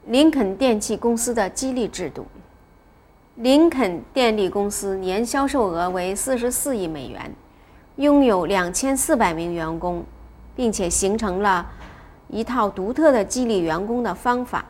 林肯电器公司的激励制度。林肯电力公司年销售额为44亿美元，拥有2400名员工，并且形成了一套独特的激励员工的方法。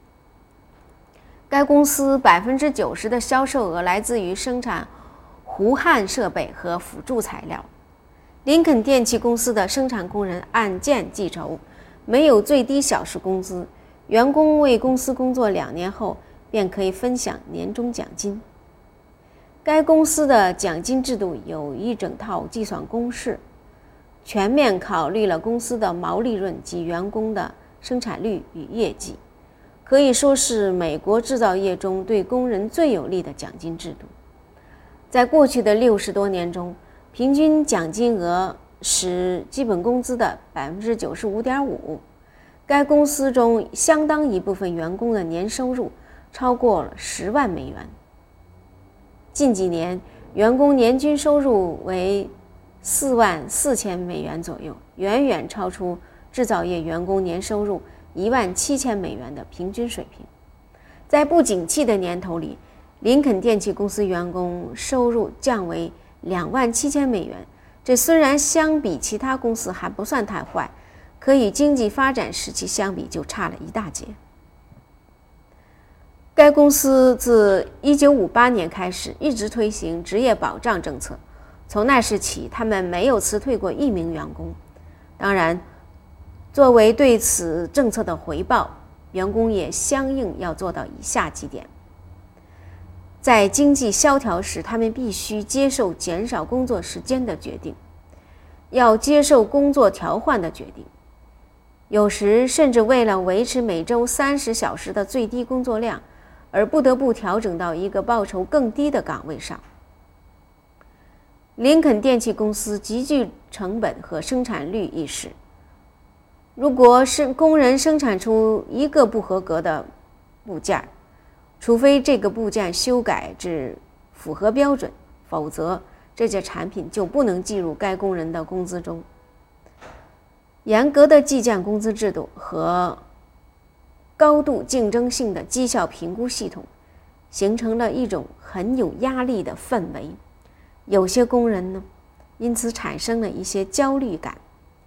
该公司90%的销售额来自于生产弧焊设备和辅助材料。林肯电器公司的生产工人按件计酬，没有最低小时工资，员工为公司工作2年后便可以分享年终奖金。该公司的奖金制度有一整套计算公式，全面考虑了公司的毛利润及员工的生产率与业绩，可以说是美国制造业中对工人最有利的奖金制度。在过去的60多年中，平均奖金额是基本工资的 95.5%。该公司中相当一部分员工的年收入超过了10万美元。近几年，员工年均收入为4万4千美元左右，远远超出制造业员工年收入1万7千美元的平均水平。在不景气的年头里，林肯电器公司员工收入降为2万7千美元，这虽然相比其他公司还不算太坏，可与经济发展时期相比就差了一大截。该公司自1958年开始一直推行职业保障政策，从那时起，他们没有辞退过1名员工。当然，作为对此政策的回报，员工也相应要做到以下几点：在经济萧条时，他们必须接受减少工作时间的决定，要接受工作调换的决定，有时甚至为了维持每周30小时的最低工作量，而不得不调整到一个报酬更低的岗位上。林肯电器公司极具成本和生产率意识，如果是工人生产出一个不合格的部件，除非这个部件修改至符合标准，否则这件产品就不能计入该工人的工资中。严格的计件工资制度和高度竞争性的绩效评估系统形成了一种很有压力的氛围，有些工人呢，因此产生了一些焦虑感。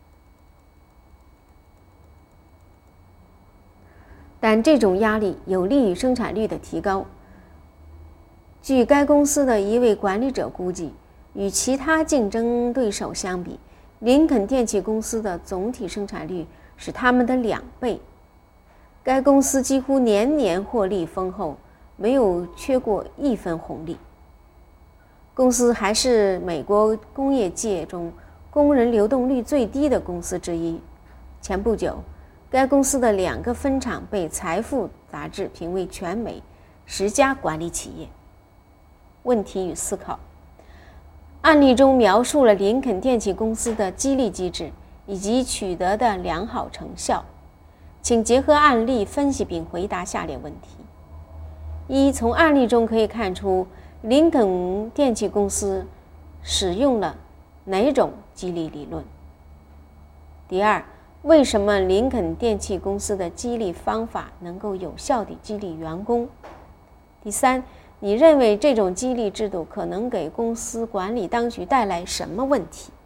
但这种压力有利于生产率的提高。据该公司的一位管理者估计，与其他竞争对手相比，林肯电器公司的总体生产率是他们的2倍。该公司几乎年年获利丰厚，没有缺过1分红利。公司还是美国工业界中工人流动率最低的公司之一。前不久，该公司的2个分厂被《财富》杂志评为全美10家管理企业。问题与思考：案例中描述了林肯电器公司的激励机制以及取得的良好成效，请结合案例分析并回答下列问题：一、从案例中可以看出林肯电器公司使用了哪种激励理论？第二，为什么林肯电器公司的激励方法能够有效地激励员工？第三，你认为这种激励制度可能给公司管理当局带来什么问题？